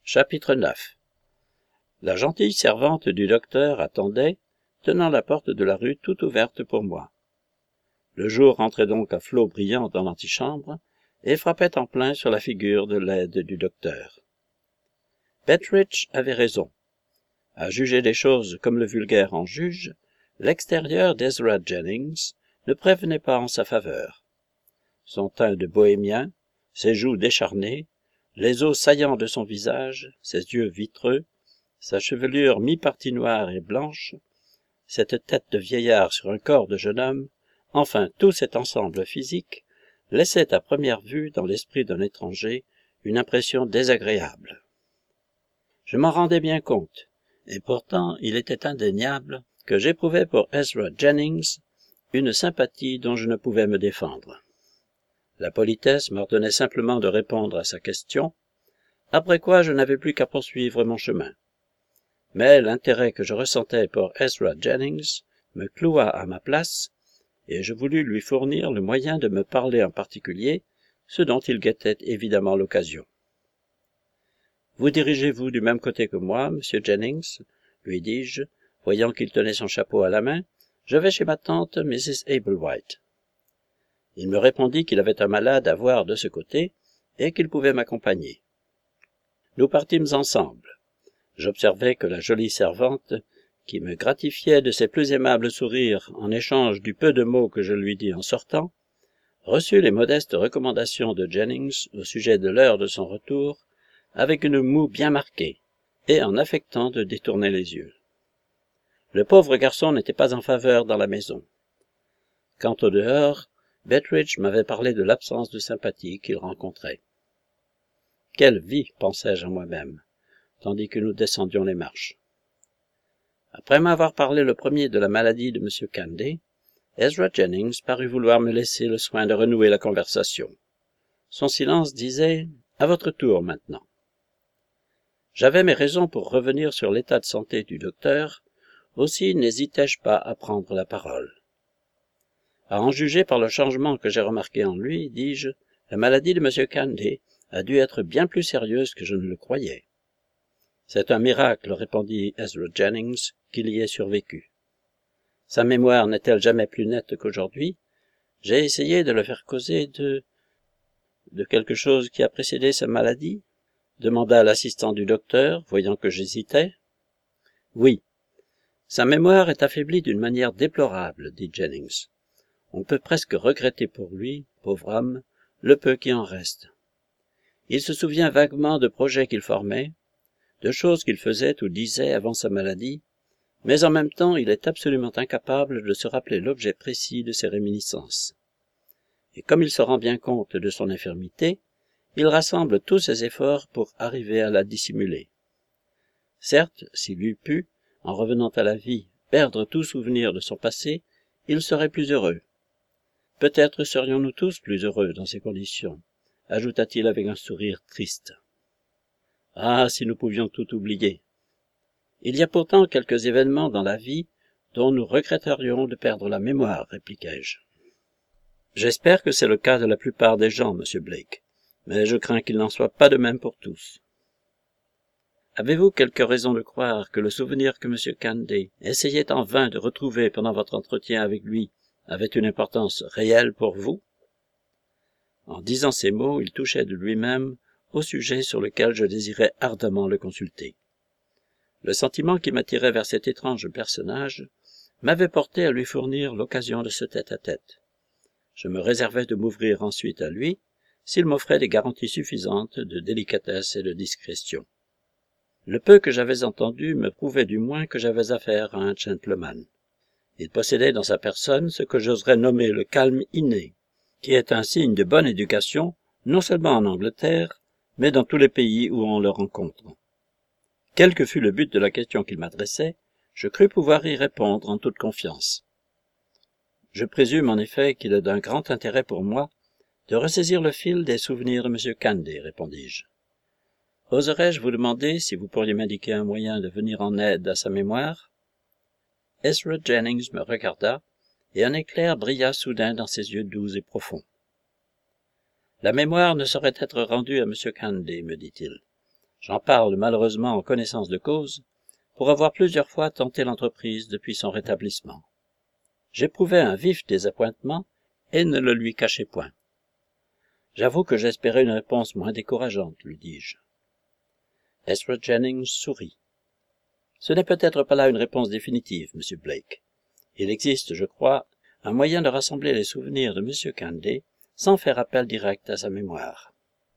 Chapitre 9. La gentille servante du docteur attendait, tenant la porte de la rue toute ouverte pour moi. Le jour rentrait donc à flots brillants dans l'antichambre et frappait en plein sur la figure de l'aide du docteur. Betteridge avait raison. À juger des choses comme le vulgaire en juge, l'extérieur d'Ezra Jennings ne prévenait pas en sa faveur. Son teint de bohémien, ses joues décharnées, les os saillants de son visage, ses yeux vitreux, sa chevelure mi-partie noire et blanche, cette tête de vieillard sur un corps de jeune homme, enfin tout cet ensemble physique, laissait à première vue dans l'esprit d'un étranger une impression désagréable. Je m'en rendais bien compte, et pourtant il était indéniable que j'éprouvais pour Ezra Jennings une sympathie dont je ne pouvais me défendre. La politesse m'ordonnait simplement de répondre à sa question, après quoi je n'avais plus qu'à poursuivre mon chemin. Mais l'intérêt que je ressentais pour Ezra Jennings me cloua à ma place, et je voulus lui fournir le moyen de me parler en particulier, ce dont il guettait évidemment l'occasion. « Vous dirigez-vous du même côté que moi, monsieur Jennings ?» lui dis-je, voyant qu'il tenait son chapeau à la main. « Je vais chez ma tante, Mrs. Ablewhite. » Il me répondit qu'il avait un malade à voir de ce côté et qu'il pouvait m'accompagner. Nous partîmes ensemble. J'observai que la jolie servante, qui me gratifiait de ses plus aimables sourires en échange du peu de mots que je lui dis en sortant, reçut les modestes recommandations de Jennings au sujet de l'heure de son retour avec une moue bien marquée et en affectant de détourner les yeux. Le pauvre garçon n'était pas en faveur dans la maison. Quant au dehors, Betteridge m'avait parlé de l'absence de sympathie qu'il rencontrait. Quelle vie, pensais-je en moi-même, tandis que nous descendions les marches. Après m'avoir parlé le premier de la maladie de M. Candy, Ezra Jennings parut vouloir me laisser le soin de renouer la conversation. Son silence disait « À votre tour maintenant ». J'avais mes raisons pour revenir sur l'état de santé du docteur, aussi n'hésitai-je pas à prendre la parole. À en juger par le changement que j'ai remarqué en lui, dis-je, la maladie de M. Candy a dû être bien plus sérieuse que je ne le croyais. C'est un miracle, répondit Ezra Jennings, qu'il y ait survécu. Sa mémoire n'est-elle jamais plus nette qu'aujourd'hui? J'ai essayé de le faire causer de quelque chose qui a précédé sa maladie? Demanda l'assistant du docteur, voyant que j'hésitais. Oui. Sa mémoire est affaiblie d'une manière déplorable, dit Jennings. On peut presque regretter pour lui, pauvre homme, le peu qui en reste. Il se souvient vaguement de projets qu'il formait, de choses qu'il faisait ou disait avant sa maladie, mais en même temps il est absolument incapable de se rappeler l'objet précis de ses réminiscences. Et comme il se rend bien compte de son infirmité, il rassemble tous ses efforts pour arriver à la dissimuler. Certes, s'il eût pu, en revenant à la vie, perdre tout souvenir de son passé, il serait plus heureux. Peut-être serions-nous tous plus heureux dans ces conditions, ajouta-t-il avec un sourire triste. Ah, si nous pouvions tout oublier. Il y a pourtant quelques événements dans la vie dont nous regretterions de perdre la mémoire, répliquai-je. J'espère que c'est le cas de la plupart des gens, monsieur Blake, mais je crains qu'il n'en soit pas de même pour tous. Avez-vous quelque raison de croire que le souvenir que M. Candy essayait en vain de retrouver pendant votre entretien avec lui avait une importance réelle pour vous? En disant ces mots, il touchait de lui-même au sujet sur lequel je désirais ardemment le consulter. Le sentiment qui m'attirait vers cet étrange personnage m'avait porté à lui fournir l'occasion de ce tête-à-tête. Je me réservais de m'ouvrir ensuite à lui, s'il m'offrait des garanties suffisantes de délicatesse et de discrétion. Le peu que j'avais entendu me prouvait du moins que j'avais affaire à un gentleman. Il possédait dans sa personne ce que j'oserais nommer le calme inné, qui est un signe de bonne éducation, non seulement en Angleterre, mais dans tous les pays où on le rencontre. Quel que fût le but de la question qu'il m'adressait, je crus pouvoir y répondre en toute confiance. Je présume en effet qu'il est d'un grand intérêt pour moi de ressaisir le fil des souvenirs de M. Candy, répondis-je. Oserais-je vous demander si vous pourriez m'indiquer un moyen de venir en aide à sa mémoire? Ezra Jennings me regarda, et un éclair brilla soudain dans ses yeux doux et profonds. La mémoire ne saurait être rendue à M. Candy, me dit-il. J'en parle malheureusement en connaissance de cause, pour avoir plusieurs fois tenté l'entreprise depuis son rétablissement. J'éprouvais un vif désappointement et ne le lui cachai point. J'avoue que j'espérais une réponse moins décourageante, lui dis-je. Ezra Jennings sourit. Ce n'est peut-être pas là une réponse définitive, Monsieur Blake. Il existe, je crois, un moyen de rassembler les souvenirs de M. Candy sans faire appel direct à sa mémoire.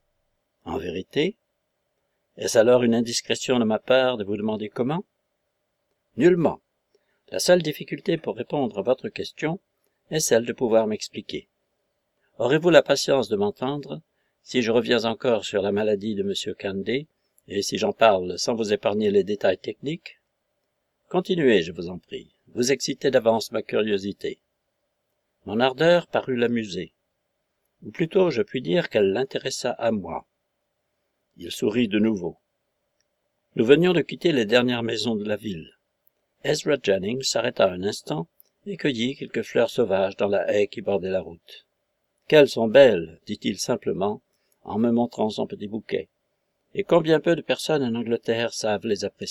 En vérité, est-ce alors une indiscrétion de ma part de vous demander comment? Nullement. La seule difficulté pour répondre à votre question est celle de pouvoir m'expliquer. Aurez-vous la patience de m'entendre si je reviens encore sur la maladie de M. Candy et si j'en parle sans vous épargner les détails techniques? Continuez, je vous en prie. Vous excitez d'avance ma curiosité. Mon ardeur parut l'amuser. Ou plutôt, je puis dire qu'elle l'intéressa à moi. Il sourit de nouveau. Nous venions de quitter les dernières maisons de la ville. Ezra Jennings s'arrêta un instant et cueillit quelques fleurs sauvages dans la haie qui bordait la route. « Qu'elles sont belles, dit-il simplement, en me montrant son petit bouquet, et combien peu de personnes en Angleterre savent les apprécier. »«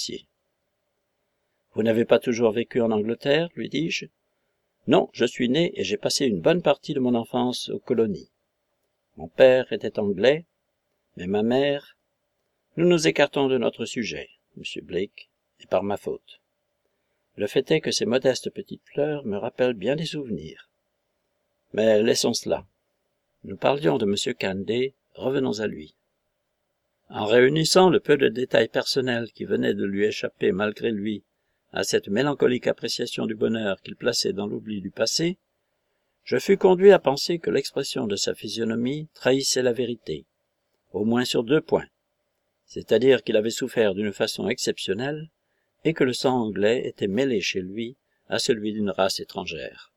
Vous n'avez pas toujours vécu en Angleterre, lui dis-je. »« Non, je suis né et j'ai passé une bonne partie de mon enfance aux colonies. Mon père était anglais, mais ma mère... Nous nous écartons de notre sujet, Monsieur Blake, et par ma faute. Le fait est que ces modestes petites fleurs me rappellent bien des souvenirs. Mais laissons cela. Nous parlions de M. Candy, revenons à lui. En réunissant le peu de détails personnels qui venaient de lui échapper malgré lui à cette mélancolique appréciation du bonheur qu'il plaçait dans l'oubli du passé, je fus conduit à penser que l'expression de sa physionomie trahissait la vérité, au moins sur 2 points, c'est-à-dire qu'il avait souffert d'une façon exceptionnelle et que le sang anglais était mêlé chez lui à celui d'une race étrangère.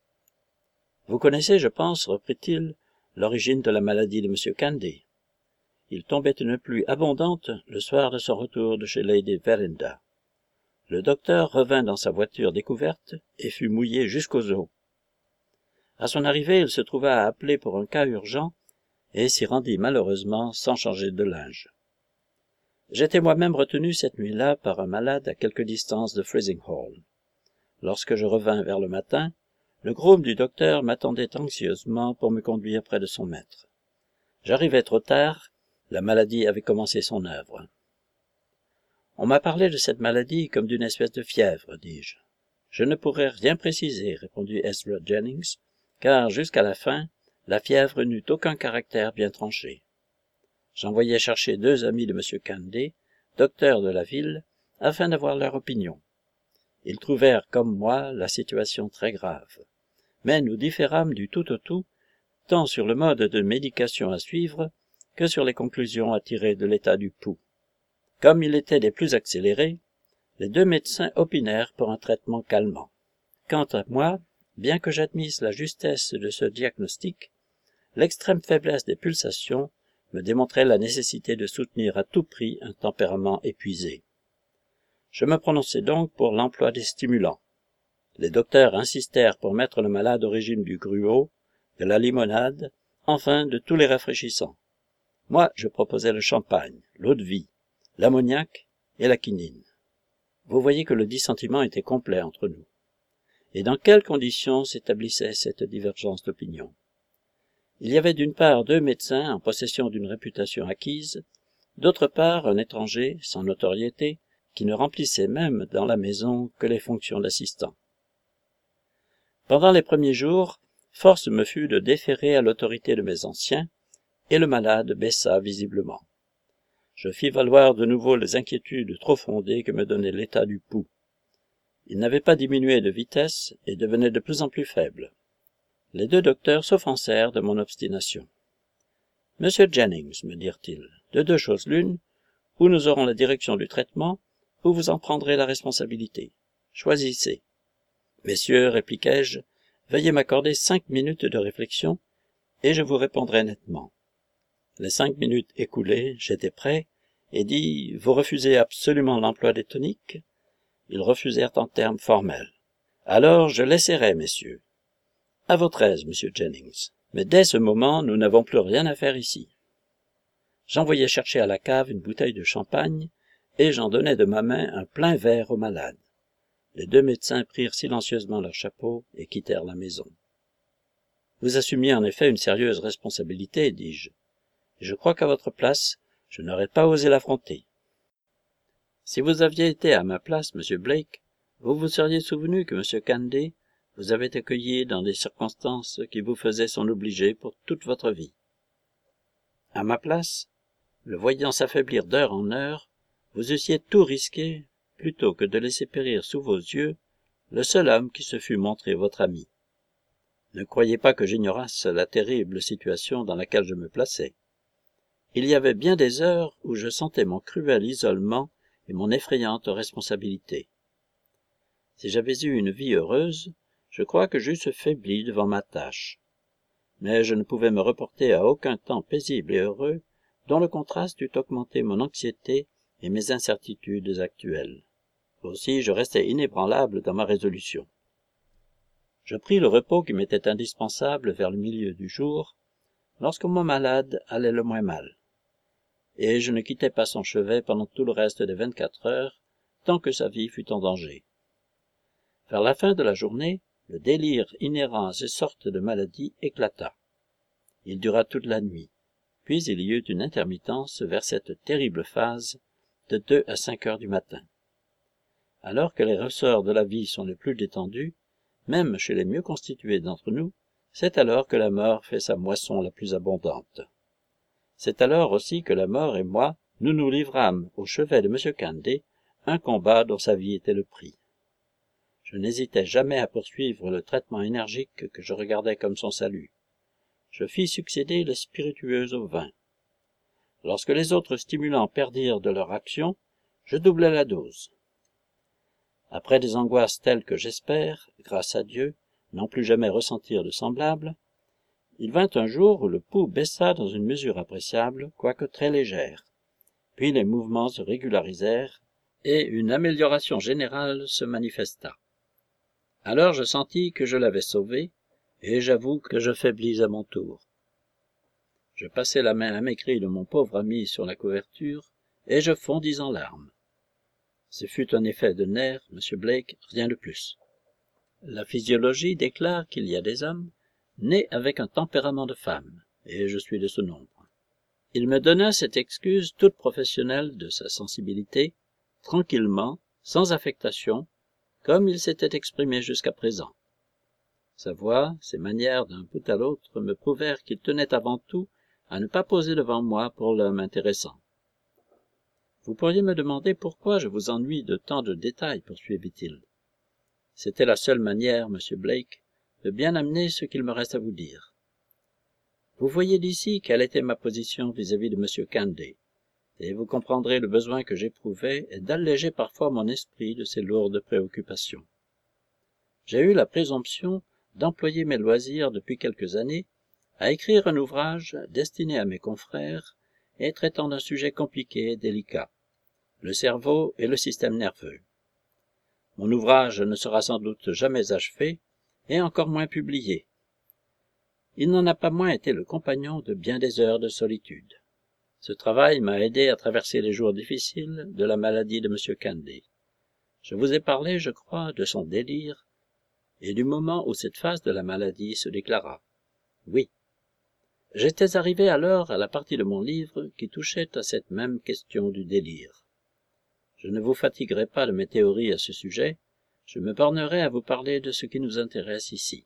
« Vous connaissez, je pense, reprit-il, l'origine de la maladie de M. Candy. Il tombait une pluie abondante le soir de son retour de chez Lady Verinder. Le docteur revint dans sa voiture découverte et fut mouillé jusqu'aux os. À son arrivée, il se trouva à appeler pour un cas urgent et s'y rendit malheureusement sans changer de linge. J'étais moi-même retenu cette nuit-là par un malade à quelque distance de Frizinghall. Lorsque je revins vers le matin, le groom du docteur m'attendait anxieusement pour me conduire près de son maître. J'arrivai trop tard, la maladie avait commencé son œuvre. On m'a parlé de cette maladie comme d'une espèce de fièvre, dis-je. Je ne pourrais rien préciser, répondit Ezra Jennings, car jusqu'à la fin, la fièvre n'eut aucun caractère bien tranché. J'envoyai chercher 2 amis de M. Candy, docteur de la ville, afin d'avoir leur opinion. Ils trouvèrent, comme moi, la situation très grave. Mais nous différâmes du tout au tout, tant sur le mode de médication à suivre que sur les conclusions à tirer de l'état du pouls. Comme il était des plus accélérés, les 2 médecins opinèrent pour un traitement calmant. Quant à moi, bien que j'admisse la justesse de ce diagnostic, l'extrême faiblesse des pulsations me démontrait la nécessité de soutenir à tout prix un tempérament épuisé. Je me prononçai donc pour l'emploi des stimulants. Les docteurs insistèrent pour mettre le malade au régime du gruau, de la limonade, enfin de tous les rafraîchissants. Moi, je proposais le champagne, l'eau-de-vie, l'ammoniac et la quinine. Vous voyez que le dissentiment était complet entre nous. Et dans quelles conditions s'établissait cette divergence d'opinion? Il y avait d'une part 2 médecins en possession d'une réputation acquise, d'autre part un étranger, sans notoriété, qui ne remplissait même dans la maison que les fonctions d'assistant. Pendant les premiers jours, force me fut de déférer à l'autorité de mes anciens, et le malade baissa visiblement. Je fis valoir de nouveau les inquiétudes trop fondées que me donnait l'état du pouls. Il n'avait pas diminué de vitesse et devenait de plus en plus faible. Les 2 docteurs s'offensèrent de mon obstination. « Monsieur Jennings, me dirent-ils, de 2 choses l'une, ou nous aurons la direction du traitement, ou vous en prendrez la responsabilité. Choisissez. »« Messieurs, répliquai-je, veuillez m'accorder 5 minutes de réflexion, et je vous répondrai nettement. » Les 5 minutes écoulées, j'étais prêt, et dis, « Vous refusez absolument l'emploi des toniques ?» Ils refusèrent en termes formels. « Alors, je l'essaierai, messieurs. » À votre aise, monsieur Jennings. Mais dès ce moment, nous n'avons plus rien à faire ici. J'envoyais chercher à la cave une bouteille de champagne, et j'en donnais de ma main un plein verre au malade. Les 2 médecins prirent silencieusement leurs chapeaux et quittèrent la maison. Vous assumiez en effet une sérieuse responsabilité, dis-je. Et je crois qu'à votre place, je n'aurais pas osé l'affronter. Si vous aviez été à ma place, monsieur Blake, vous vous seriez souvenu que monsieur Candy vous avait accueilli dans des circonstances qui vous faisaient son obligé pour toute votre vie. À ma place, le voyant s'affaiblir d'heure en heure, vous eussiez tout risqué plutôt que de laisser périr sous vos yeux le seul homme qui se fût montré votre ami. Ne croyez pas que j'ignorasse la terrible situation dans laquelle je me plaçais. Il y avait bien des heures où je sentais mon cruel isolement et mon effrayante responsabilité. Si j'avais eu une vie heureuse, je crois que j'eusse faibli devant ma tâche. Mais je ne pouvais me reporter à aucun temps paisible et heureux dont le contraste eût augmenté mon anxiété et mes incertitudes actuelles. Aussi je restais inébranlable dans ma résolution. Je pris le repos qui m'était indispensable vers le milieu du jour, lorsque mon malade allait le moins mal, et je ne quittai pas son chevet pendant tout le reste des 24 heures, tant que sa vie fut en danger. Vers la fin de la journée, le délire inhérent à ces sortes de maladies éclata. Il dura toute la nuit, puis il y eut une intermittence vers cette terrible phase de 2 à 5 heures du matin. Alors que les ressorts de la vie sont les plus détendus, même chez les mieux constitués d'entre nous, c'est alors que la mort fait sa moisson la plus abondante. C'est alors aussi que la mort et moi, nous nous livrâmes au chevet de M. Candy, un combat dont sa vie était le prix. Je n'hésitai jamais à poursuivre le traitement énergique que je regardais comme son salut. Je fis succéder les spiritueux au vin. Lorsque les autres stimulants perdirent de leur action, je doublai la dose. Après des angoisses telles que j'espère, grâce à Dieu, n'en plus jamais ressentir de semblable, il vint un jour où le pouls baissa dans une mesure appréciable, quoique très légère. Puis les mouvements se régularisèrent, et une amélioration générale se manifesta. Alors je sentis que je l'avais sauvé, et j'avoue que je faiblis à mon tour. Je passai la main amaigrie de mon pauvre ami sur la couverture, et je fondis en larmes. Ce fut un effet de nerfs, monsieur Blake, rien de plus. La physiologie déclare qu'il y a des hommes nés avec un tempérament de femme, et je suis de ce nombre. Il me donna cette excuse toute professionnelle de sa sensibilité, tranquillement, sans affectation, comme il s'était exprimé jusqu'à présent. Sa voix, ses manières d'un bout à l'autre me prouvèrent qu'il tenait avant tout à ne pas poser devant moi pour l'homme intéressant. Vous pourriez me demander pourquoi je vous ennuie de tant de détails, poursuivit-il. C'était la seule manière, monsieur Blake, de bien amener ce qu'il me reste à vous dire. Vous voyez d'ici quelle était ma position vis-à-vis de monsieur Candy, et vous comprendrez le besoin que j'éprouvais d'alléger parfois mon esprit de ses lourdes préoccupations. J'ai eu la présomption d'employer mes loisirs depuis quelques années à écrire un ouvrage destiné à mes confrères et traitant d'un sujet compliqué et délicat, le cerveau et le système nerveux. Mon ouvrage ne sera sans doute jamais achevé, et encore moins publié. Il n'en a pas moins été le compagnon de bien des heures de solitude. Ce travail m'a aidé à traverser les jours difficiles de la maladie de M. Candy. Je vous ai parlé, je crois, de son délire, et du moment où cette phase de la maladie se déclara. Oui. J'étais arrivé alors à la partie de mon livre qui touchait à cette même question du délire. Je ne vous fatiguerai pas de mes théories à ce sujet, je me bornerai à vous parler de ce qui nous intéresse ici.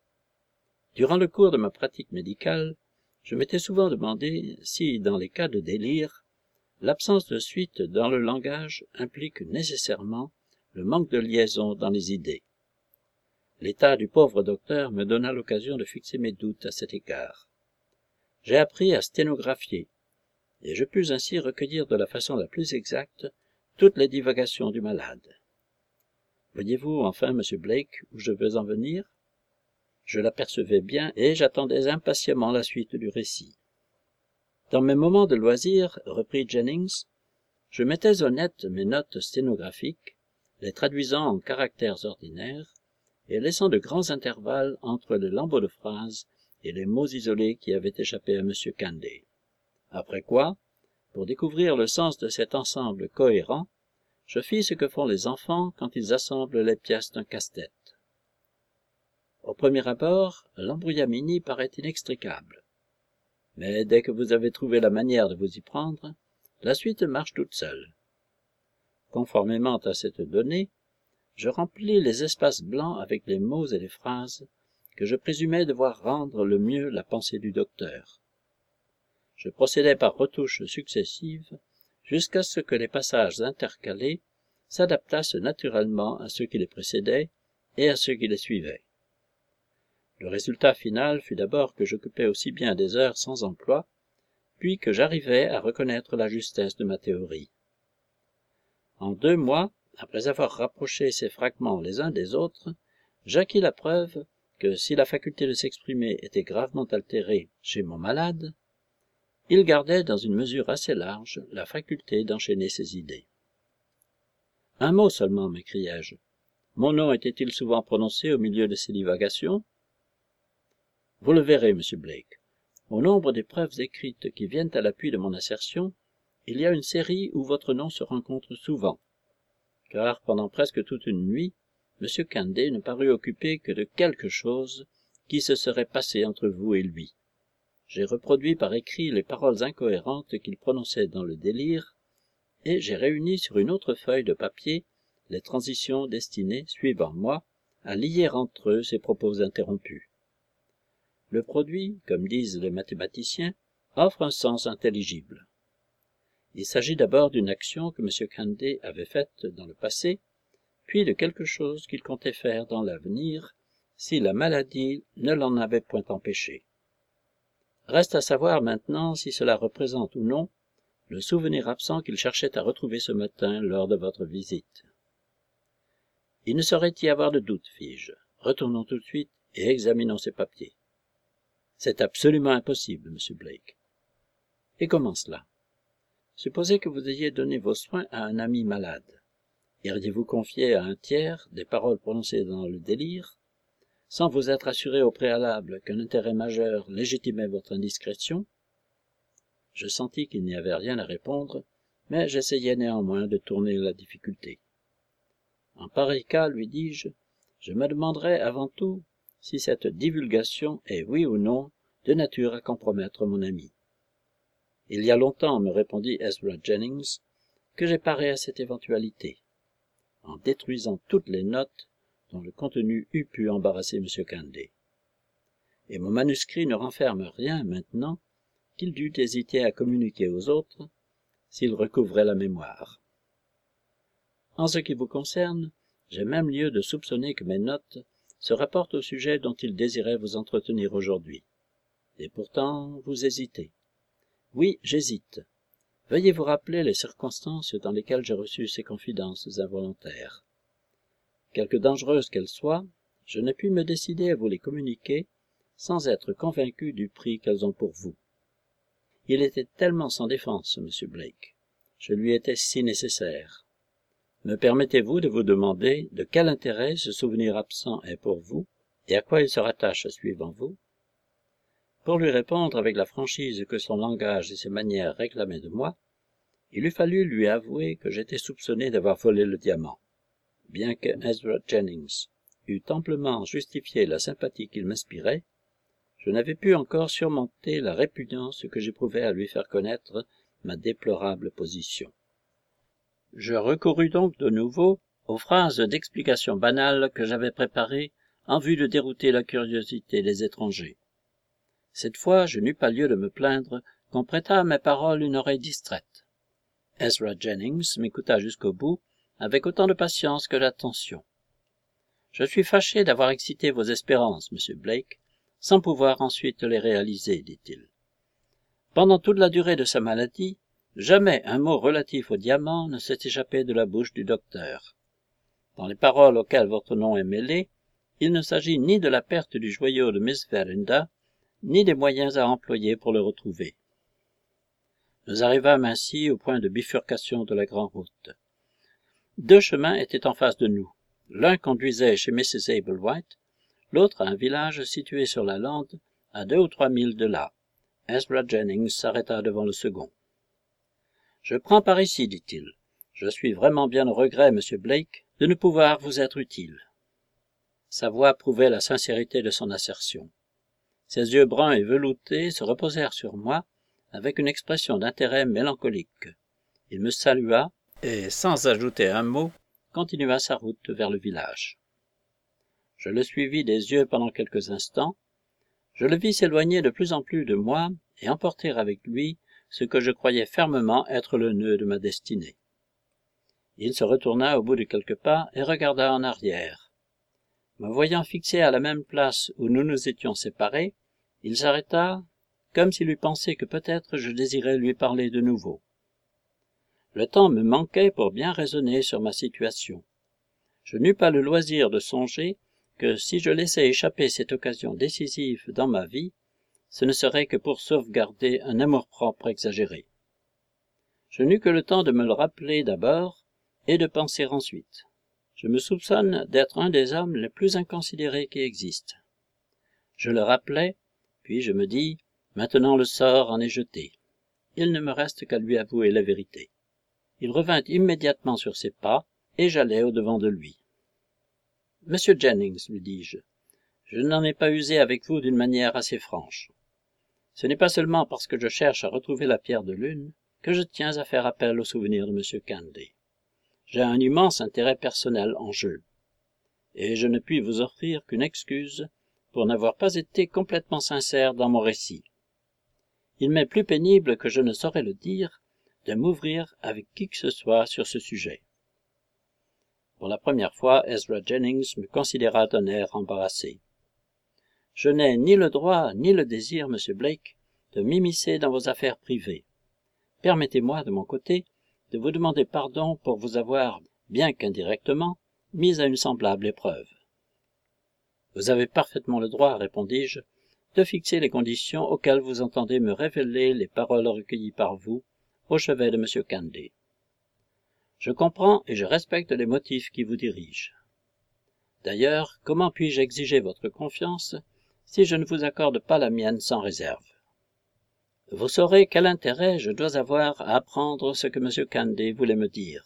Durant le cours de ma pratique médicale, je m'étais souvent demandé si, dans les cas de délire, l'absence de suite dans le langage implique nécessairement le manque de liaison dans les idées. L'état du pauvre docteur me donna l'occasion de fixer mes doutes à cet égard. J'ai appris à sténographier, et je pus ainsi recueillir de la façon la plus exacte toutes les divagations du malade. Voyez-vous enfin, monsieur Blake, où je veux en venir? Je l'apercevais bien, et j'attendais impatiemment la suite du récit. Dans mes moments de loisir, reprit Jennings, je mettais au net mes notes sténographiques, les traduisant en caractères ordinaires, et laissant de grands intervalles entre les lambeaux de phrases et les mots isolés qui avaient échappé à M. Candy. Après quoi, pour découvrir le sens de cet ensemble cohérent, je fis ce que font les enfants quand ils assemblent les pièces d'un casse-tête. Au premier abord, l'embrouillamini paraît inextricable. Mais dès que vous avez trouvé la manière de vous y prendre, la suite marche toute seule. Conformément à cette donnée, je remplis les espaces blancs avec les mots et les phrases que je présumais devoir rendre le mieux la pensée du docteur. Je procédais par retouches successives jusqu'à ce que les passages intercalés s'adaptassent naturellement à ceux qui les précédaient et à ceux qui les suivaient. Le résultat final fut d'abord que j'occupais aussi bien des heures sans emploi, puis que j'arrivais à reconnaître la justesse de ma théorie. En 2 mois, après avoir rapproché ces fragments les uns des autres, j'acquis la preuve que si la faculté de s'exprimer était gravement altérée chez mon malade, il gardait dans une mesure assez large la faculté d'enchaîner ses idées. Un mot seulement, m'écriai-je. Mon nom était-il souvent prononcé au milieu de ces divagations? Vous le verrez, monsieur Blake. Au nombre des preuves écrites qui viennent à l'appui de mon assertion, il y a une série où votre nom se rencontre souvent, car pendant presque toute une nuit, M. Candy ne parut occupé que de quelque chose qui se serait passé entre vous et lui. J'ai reproduit par écrit les paroles incohérentes qu'il prononçait dans le délire, et j'ai réuni sur une autre feuille de papier les transitions destinées, suivant moi, à lier entre eux ces propos interrompus. Le produit, comme disent les mathématiciens, offre un sens intelligible. Il s'agit d'abord d'une action que M. Candy avait faite dans le passé, puis de quelque chose qu'il comptait faire dans l'avenir, si la maladie ne l'en avait point empêché. Reste à savoir maintenant si cela représente ou non le souvenir absent qu'il cherchait à retrouver ce matin lors de votre visite. Il ne saurait y avoir de doute, fis-je. Retournons tout de suite et examinons ces papiers. C'est absolument impossible, monsieur Blake. Et comment cela? Supposez que vous ayez donné vos soins à un ami malade. Iriez-vous confier à un tiers des paroles prononcées dans le délire, sans vous être assuré au préalable qu'un intérêt majeur légitimait votre indiscrétion? Je sentis qu'il n'y avait rien à répondre, mais j'essayai néanmoins de tourner la difficulté. En pareil cas, lui dis-je, je me demanderai avant tout si cette divulgation est, oui ou non, de nature à compromettre mon ami. Il y a longtemps, me répondit Ezra Jennings, que j'ai paré à cette éventualité, en détruisant toutes les notes dont le contenu eût pu embarrasser M. Candy. Et mon manuscrit ne renferme rien maintenant qu'il dût hésiter à communiquer aux autres s'il recouvrait la mémoire. En ce qui vous concerne, j'ai même lieu de soupçonner que mes notes se rapportent au sujet dont il désirait vous entretenir aujourd'hui. Et pourtant, vous hésitez. Oui, j'hésite. Veuillez vous rappeler les circonstances dans lesquelles j'ai reçu ces confidences involontaires. Quelque dangereuses qu'elles soient, je ne puis me décider à vous les communiquer sans être convaincu du prix qu'elles ont pour vous. Il était tellement sans défense, monsieur Blake. Je lui étais si nécessaire. Me permettez-vous de vous demander de quel intérêt ce souvenir absent est pour vous et à quoi il se rattache suivant vous? Pour lui répondre avec la franchise que son langage et ses manières réclamaient de moi, il eût fallu lui avouer que j'étais soupçonné d'avoir volé le diamant. Bien que Ezra Jennings eût amplement justifié la sympathie qu'il m'inspirait, je n'avais pu encore surmonter la répugnance que j'éprouvais à lui faire connaître ma déplorable position. Je recourus donc de nouveau aux phrases d'explication banales que j'avais préparées en vue de dérouter la curiosité des étrangers. Cette fois, je n'eus pas lieu de me plaindre qu'on prêtât à mes paroles une oreille distraite. Ezra Jennings m'écouta jusqu'au bout, avec autant de patience que d'attention. « Je suis fâché d'avoir excité vos espérances, monsieur Blake, sans pouvoir ensuite les réaliser, dit-il. Pendant toute la durée de sa maladie, jamais un mot relatif au diamant ne s'est échappé de la bouche du docteur. Dans les paroles auxquelles votre nom est mêlé, il ne s'agit ni de la perte du joyau de Miss Verinda, ni des moyens à employer pour le retrouver. Nous arrivâmes ainsi au point de bifurcation de la grande route. 2 chemins étaient en face de nous. L'un conduisait chez Mrs. Ablewhite, l'autre à un village situé sur la lande, à 2 ou 3 milles de là, Ezra Jennings s'arrêta devant le second. « Je prends par ici, dit-il. Je suis vraiment bien au regret, monsieur Blake, de ne pouvoir vous être utile. » Sa voix prouvait la sincérité de son assertion. Ses yeux bruns et veloutés se reposèrent sur moi avec une expression d'intérêt mélancolique. Il me salua et, sans ajouter un mot, continua sa route vers le village. Je le suivis des yeux pendant quelques instants. Je le vis s'éloigner de plus en plus de moi et emporter avec lui ce que je croyais fermement être le nœud de ma destinée. Il se retourna au bout de quelques pas et regarda en arrière. Me voyant fixé à la même place où nous nous étions séparés, il s'arrêta, comme s'il eût pensé que peut-être je désirais lui parler de nouveau. Le temps me manquait pour bien raisonner sur ma situation. Je n'eus pas le loisir de songer que si je laissais échapper cette occasion décisive dans ma vie, ce ne serait que pour sauvegarder un amour-propre exagéré. Je n'eus que le temps de me le rappeler d'abord et de penser ensuite. Je me soupçonne d'être un des hommes les plus inconsidérés qui existent. Je le rappelai, puis je me dis, maintenant le sort en est jeté. Il ne me reste qu'à lui avouer la vérité. Il revint immédiatement sur ses pas, et j'allai au-devant de lui. « Monsieur Jennings, lui dis-je, je n'en ai pas usé avec vous d'une manière assez franche. Ce n'est pas seulement parce que je cherche à retrouver la pierre de lune que je tiens à faire appel au souvenir de M. Candy. J'ai un immense intérêt personnel en jeu, et je ne puis vous offrir qu'une excuse pour n'avoir pas été complètement sincère dans mon récit. Il m'est plus pénible que je ne saurais le dire de m'ouvrir avec qui que ce soit sur ce sujet. » Pour la première fois, Ezra Jennings me considéra d'un air embarrassé. « Je n'ai ni le droit ni le désir, monsieur Blake, de m'immiscer dans vos affaires privées. Permettez-moi, de mon côté, de vous demander pardon pour vous avoir, bien qu'indirectement, mis à une semblable épreuve. »« Vous avez parfaitement le droit, répondis-je, de fixer les conditions auxquelles vous entendez me révéler les paroles recueillies par vous au chevet de M. Candy. Je comprends et je respecte les motifs qui vous dirigent. D'ailleurs, comment puis-je exiger votre confiance si je ne vous accorde pas la mienne sans réserve? Vous saurez quel intérêt je dois avoir à apprendre ce que M. Candy voulait me dire.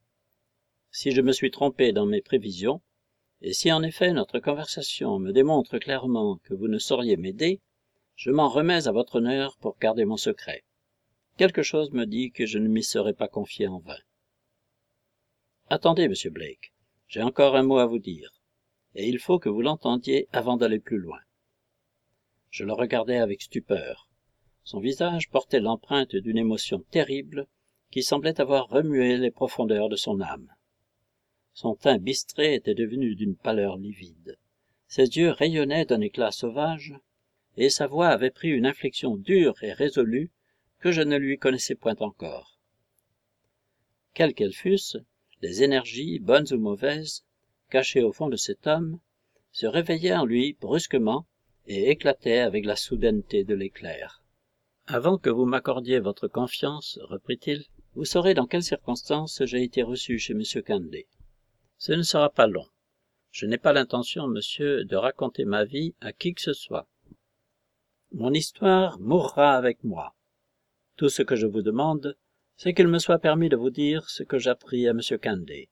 Si je me suis trompé dans mes prévisions, et si en effet notre conversation me démontre clairement que vous ne sauriez m'aider, je m'en remets à votre honneur pour garder mon secret. Quelque chose me dit que je ne m'y serais pas confié en vain. Attendez, monsieur Blake, j'ai encore un mot à vous dire, et il faut que vous l'entendiez avant d'aller plus loin. Je le regardais avec stupeur. Son visage portait l'empreinte d'une émotion terrible qui semblait avoir remué les profondeurs de son âme. Son teint bistré était devenu d'une pâleur livide. Ses yeux rayonnaient d'un éclat sauvage, et sa voix avait pris une inflexion dure et résolue que je ne lui connaissais point encore. Quelles qu'elles fussent, les énergies, bonnes ou mauvaises, cachées au fond de cet homme, se réveillaient en lui brusquement et éclataient avec la soudaineté de l'éclair. « Avant que vous m'accordiez votre confiance, reprit-il, vous saurez dans quelles circonstances j'ai été reçu chez M. Candy. Ce ne sera pas long. Je n'ai pas l'intention, monsieur, de raconter ma vie à qui que ce soit. Mon histoire mourra avec moi. Tout ce que je vous demande, c'est qu'il me soit permis de vous dire ce que j'appris à M. Candy.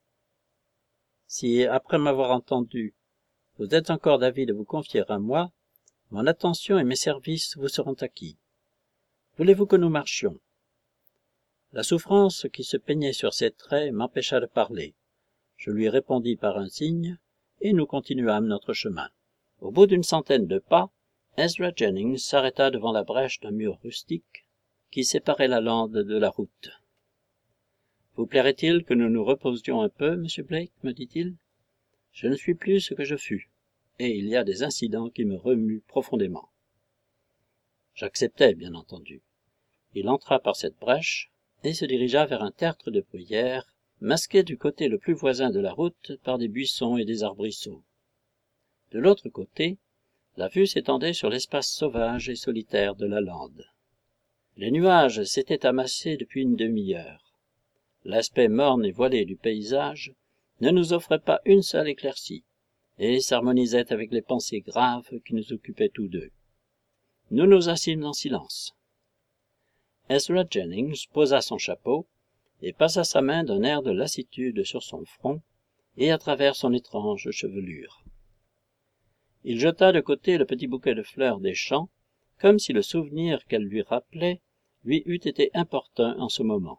Si, après m'avoir entendu, vous êtes encore d'avis de vous confier à moi, mon attention et mes services vous seront acquis. Voulez-vous que nous marchions? » La souffrance qui se peignait sur ses traits m'empêcha de parler. Je lui répondis par un signe, et nous continuâmes notre chemin. Au bout d'une centaine de pas, Ezra Jennings s'arrêta devant la brèche d'un mur rustique qui séparait la lande de la route. « Vous plairait-il que nous nous reposions un peu, monsieur Blake, me dit-il. Je ne suis plus ce que je fus, et il y a des incidents qui me remuent profondément. » J'acceptai, bien entendu. Il entra par cette brèche et se dirigea vers un tertre de bruyères, masqué du côté le plus voisin de la route par des buissons et des arbrisseaux. De l'autre côté, la vue s'étendait sur l'espace sauvage et solitaire de la lande. Les nuages s'étaient amassés depuis une demi-heure. L'aspect morne et voilé du paysage ne nous offrait pas une seule éclaircie, et s'harmonisait avec les pensées graves qui nous occupaient tous deux. Nous nous assîmes en silence. Ezra Jennings posa son chapeau et passa sa main d'un air de lassitude sur son front et à travers son étrange chevelure. Il jeta de côté le petit bouquet de fleurs des champs, comme si le souvenir qu'elle lui rappelait lui eût été importun en ce moment.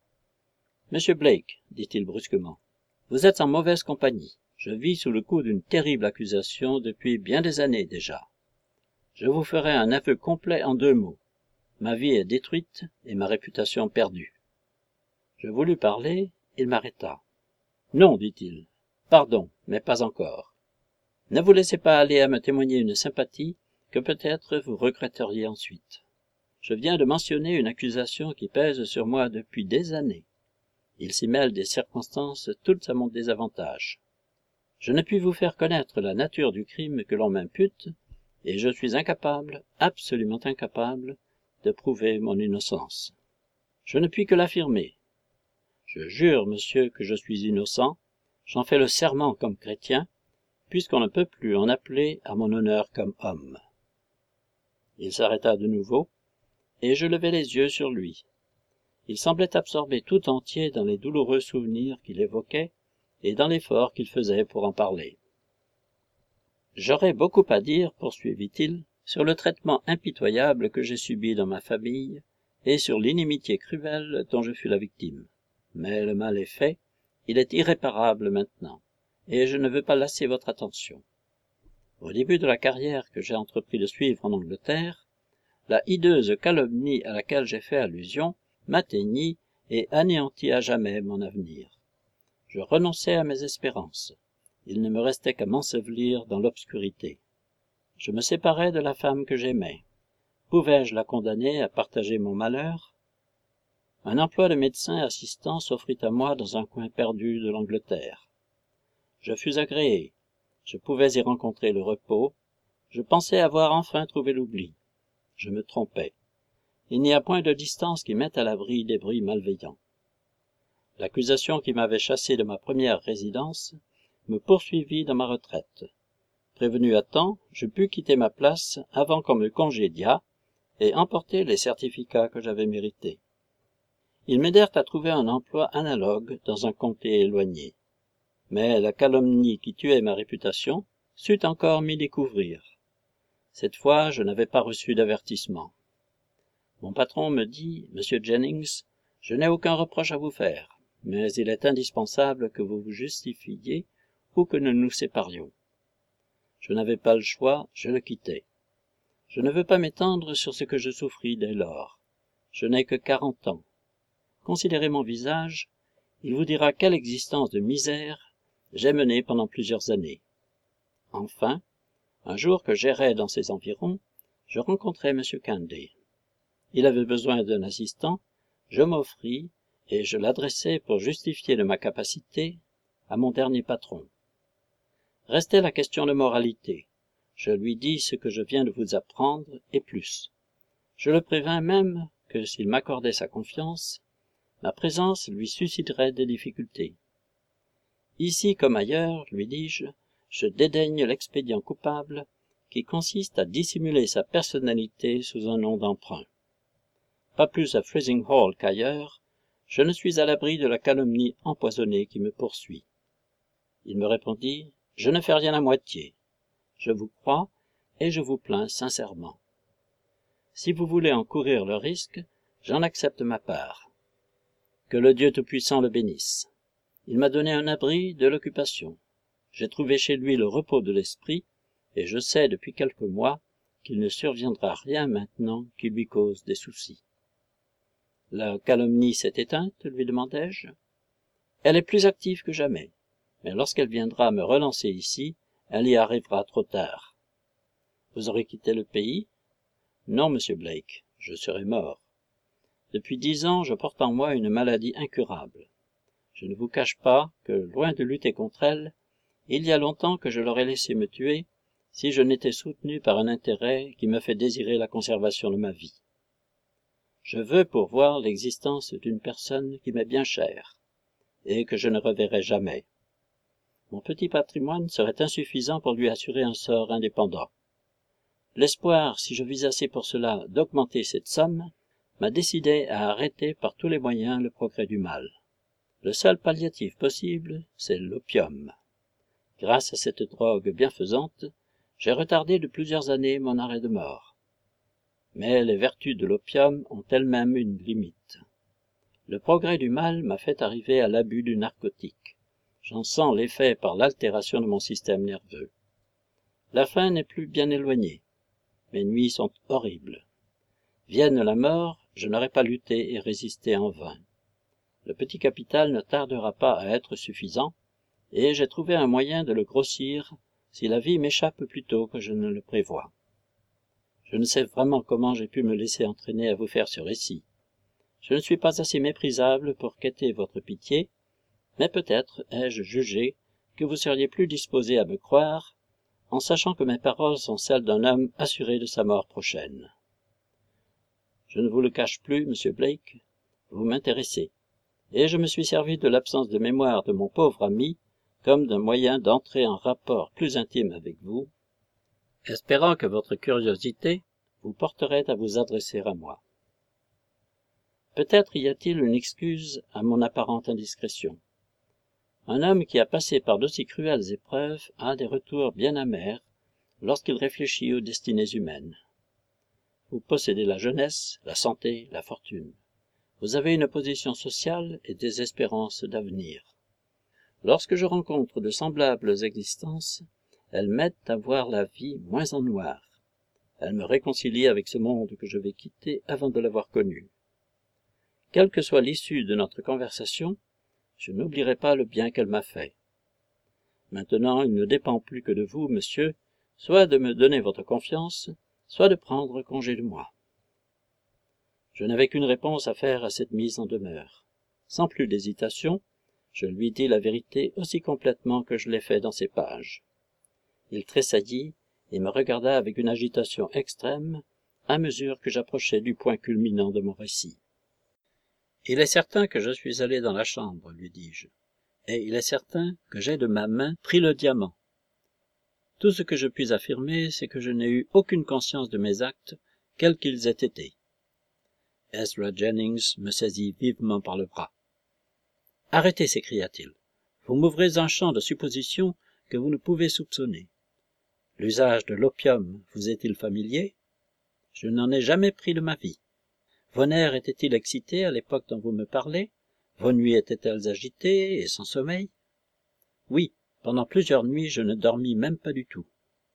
« Monsieur Blake, dit-il brusquement, vous êtes en mauvaise compagnie. Je vis sous le coup d'une terrible accusation depuis bien des années déjà. Je vous ferai un aveu complet en 2 mots. Ma vie est détruite et ma réputation perdue. » Je voulus parler, il m'arrêta. « Non, dit-il. Pardon, mais pas encore. Ne vous laissez pas aller à me témoigner une sympathie que peut-être vous regretteriez ensuite. Je viens de mentionner une accusation qui pèse sur moi depuis des années. Il s'y mêle des circonstances toutes à mon désavantage. Je ne puis vous faire connaître la nature du crime que l'on m'impute, et je suis incapable, absolument incapable, de prouver mon innocence. Je ne puis que l'affirmer. Je jure, monsieur, que je suis innocent, j'en fais le serment comme chrétien, puisqu'on ne peut plus en appeler à mon honneur comme homme. » Il s'arrêta de nouveau, et je levai les yeux sur lui. Il semblait absorbé tout entier dans les douloureux souvenirs qu'il évoquait et dans l'effort qu'il faisait pour en parler. « J'aurais beaucoup à dire, poursuivit-il, sur le traitement impitoyable que j'ai subi dans ma famille et sur l'inimitié cruelle dont je fus la victime. Mais le mal est fait, il est irréparable maintenant, et je ne veux pas lasser votre attention. Au début de la carrière que j'ai entrepris de suivre en Angleterre, la hideuse calomnie à laquelle j'ai fait allusion m'atteignit et anéantit à jamais mon avenir. Je renonçai à mes espérances. Il ne me restait qu'à m'ensevelir dans l'obscurité. Je me séparai de la femme que j'aimais. Pouvais-je la condamner à partager mon malheur? Un emploi de médecin assistant s'offrit à moi dans un coin perdu de l'Angleterre. Je fus agréé. Je pouvais y rencontrer le repos. Je pensais avoir enfin trouvé l'oubli. Je me trompais. Il n'y a point de distance qui mette à l'abri des bruits malveillants. L'accusation qui m'avait chassé de ma première résidence me poursuivit dans ma retraite. Prévenu à temps, je pus quitter ma place avant qu'on me congédiât et emporter les certificats que j'avais mérités. Ils m'aidèrent à trouver un emploi analogue dans un comté éloigné. Mais la calomnie qui tuait ma réputation sut encore m'y découvrir. Cette fois, je n'avais pas reçu d'avertissement. Mon patron me dit, « Monsieur Jennings, je n'ai aucun reproche à vous faire, mais il est indispensable que vous vous justifiiez ou que nous nous séparions. » Je n'avais pas le choix, je le quittai. Je ne veux pas m'étendre sur ce que je souffris dès lors. Je n'ai que 40 ans. Considérez mon visage, il vous dira quelle existence de misère j'ai menée pendant plusieurs années. Enfin, un jour que j'errais dans ces environs, je rencontrai M. Candy. Il avait besoin d'un assistant, je m'offris, et je l'adressai pour justifier de ma capacité à mon dernier patron. Restait la question de moralité. Je lui dis ce que je viens de vous apprendre, et plus. Je le prévins même que s'il m'accordait sa confiance, ma présence lui susciterait des difficultés. Ici comme ailleurs, lui dis-je, je dédaigne l'expédient coupable qui consiste à dissimuler sa personnalité sous un nom d'emprunt. Pas plus à Freezing Hall qu'ailleurs, je ne suis à l'abri de la calomnie empoisonnée qui me poursuit. Il me répondit, « Je ne fais rien à moitié. Je vous crois et je vous plains sincèrement. Si vous voulez en courir le risque, j'en accepte ma part. Que le Dieu Tout-Puissant le bénisse. Il m'a donné un abri, de l'occupation. J'ai trouvé chez lui le repos de l'esprit, et je sais depuis quelques mois qu'il ne surviendra rien maintenant qui lui cause des soucis. » « La calomnie s'est éteinte, lui demandai-je. « Elle est plus active que jamais, mais lorsqu'elle viendra me relancer ici, elle y arrivera trop tard. » « Vous aurez quitté le pays? »« Non, monsieur Blake, je serai mort. Depuis 10 ans, je porte en moi une maladie incurable. Je ne vous cache pas que, loin de lutter contre elle, il y a longtemps que je l'aurais laissé me tuer si je n'étais soutenu par un intérêt qui me fait désirer la conservation de ma vie. Je veux pourvoir l'existence d'une personne qui m'est bien chère, et que je ne reverrai jamais. Mon petit patrimoine serait insuffisant pour lui assurer un sort indépendant. L'espoir, si je vis assez pour cela, d'augmenter cette somme, m'a décidé à arrêter par tous les moyens le progrès du mal. Le seul palliatif possible, c'est l'opium. Grâce à cette drogue bienfaisante, j'ai retardé de plusieurs années mon arrêt de mort. Mais les vertus de l'opium ont elles-mêmes une limite. Le progrès du mal m'a fait arriver à l'abus du narcotique. J'en sens l'effet par l'altération de mon système nerveux. La fin n'est plus bien éloignée. Mes nuits sont horribles. Vienne la mort, je n'aurai pas lutté et résisté en vain. Le petit capital ne tardera pas à être suffisant, et j'ai trouvé un moyen de le grossir si la vie m'échappe plus tôt que je ne le prévois. Je ne sais vraiment comment j'ai pu me laisser entraîner à vous faire ce récit. Je ne suis pas assez méprisable pour quêter votre pitié, mais peut-être ai-je jugé que vous seriez plus disposé à me croire, en sachant que mes paroles sont celles d'un homme assuré de sa mort prochaine. Je ne vous le cache plus, monsieur Blake, vous m'intéressez, et je me suis servi de l'absence de mémoire de mon pauvre ami comme d'un moyen d'entrer en rapport plus intime avec vous, espérant que votre curiosité vous porterait à vous adresser à moi. Peut-être y a-t-il une excuse à mon apparente indiscrétion. Un homme qui a passé par d'aussi cruelles épreuves a des retours bien amers lorsqu'il réfléchit aux destinées humaines. Vous possédez la jeunesse, la santé, la fortune. Vous avez une position sociale et des espérances d'avenir. Lorsque je rencontre de semblables existences, elles m'aident à voir la vie moins en noir. Elles me réconcilient avec ce monde que je vais quitter avant de l'avoir connu. Quelle que soit l'issue de notre conversation, je n'oublierai pas le bien qu'elle m'a fait. Maintenant, il ne dépend plus que de vous, monsieur, soit de me donner votre confiance, soit de prendre congé de moi. Je n'avais qu'une réponse à faire à cette mise en demeure. Sans plus d'hésitation, je lui dis la vérité aussi complètement que je l'ai fait dans ces pages. Il tressaillit et me regarda avec une agitation extrême à mesure que j'approchais du point culminant de mon récit. « Il est certain que je suis allé dans la chambre, lui dis-je, et il est certain que j'ai de ma main pris le diamant. Tout ce que je puis affirmer, c'est que je n'ai eu aucune conscience de mes actes, quels qu'ils aient été. » Ezra Jennings me saisit vivement par le bras. « Arrêtez, s'écria-t-il. Vous m'ouvrez un champ de supposition que vous ne pouvez soupçonner. L'usage de l'opium vous est-il familier? Je n'en ai jamais pris de ma vie. Vos nerfs étaient-ils excités à l'époque dont vous me parlez? Vos nuits étaient-elles agitées et sans sommeil? Oui, pendant plusieurs nuits je ne dormis même pas du tout.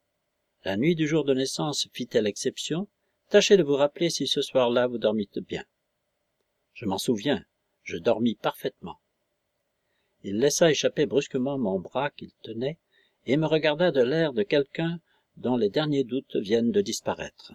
La nuit du jour de naissance fit-elle exception? Tâchez de vous rappeler si ce soir-là vous dormîtes bien. Je m'en souviens, je dormis parfaitement. Il laissa échapper brusquement mon bras qu'il tenait et me regarda de l'air de quelqu'un dont les derniers doutes viennent de disparaître.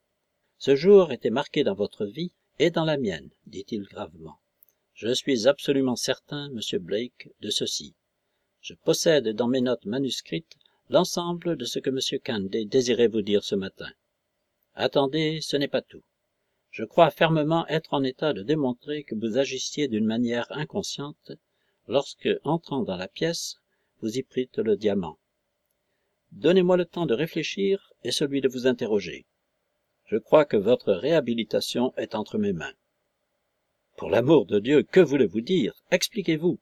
Ce jour était marqué dans votre vie et dans la mienne, dit-il gravement. Je suis absolument certain, monsieur Blake, de ceci. Je possède dans mes notes manuscrites l'ensemble de ce que monsieur Candy désirait vous dire ce matin. Attendez, ce n'est pas tout. Je crois fermement être en état de démontrer que vous agissiez d'une manière inconsciente lorsque, entrant dans la pièce, vous y prîtes le diamant. Donnez-moi le temps de réfléchir et celui de vous interroger. Je crois que votre réhabilitation est entre mes mains. Pour l'amour de Dieu, que voulez-vous dire? Expliquez-vous.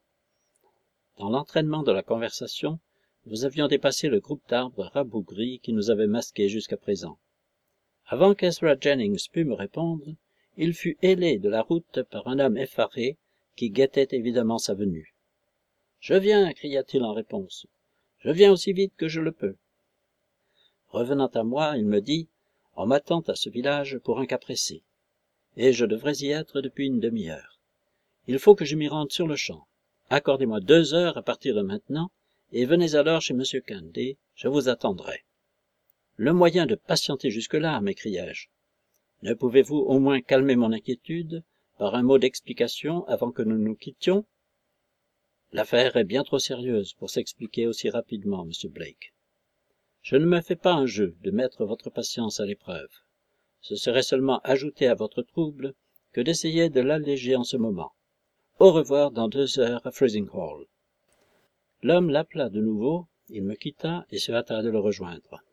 Dans l'entraînement de la conversation, nous avions dépassé le groupe d'arbres rabougris qui nous avait masqués jusqu'à présent. Avant qu'Ezra Jennings pût me répondre, il fut hélé de la route par un homme effaré qui guettait évidemment sa venue. « Je viens » cria-t-il en réponse. « Je viens aussi vite que je le peux. » Revenant à moi, il me dit « On m'attend à ce village pour un cas pressé, et je devrais y être depuis une demi-heure. Il faut que je m'y rende sur le champ. Accordez-moi 2 heures à partir de maintenant, et venez alors chez M. Candy, je vous attendrai. » Le moyen de patienter jusque-là, m'écriai-je. Ne pouvez-vous au moins calmer mon inquiétude par un mot d'explication avant que nous nous quittions? L'affaire est bien trop sérieuse pour s'expliquer aussi rapidement, monsieur Blake. Je ne me fais pas un jeu de mettre votre patience à l'épreuve. Ce serait seulement ajouter à votre trouble que d'essayer de l'alléger en ce moment. Au revoir dans 2 heures à Fresinghall. L'homme l'appela de nouveau, il me quitta et se hâta de le rejoindre.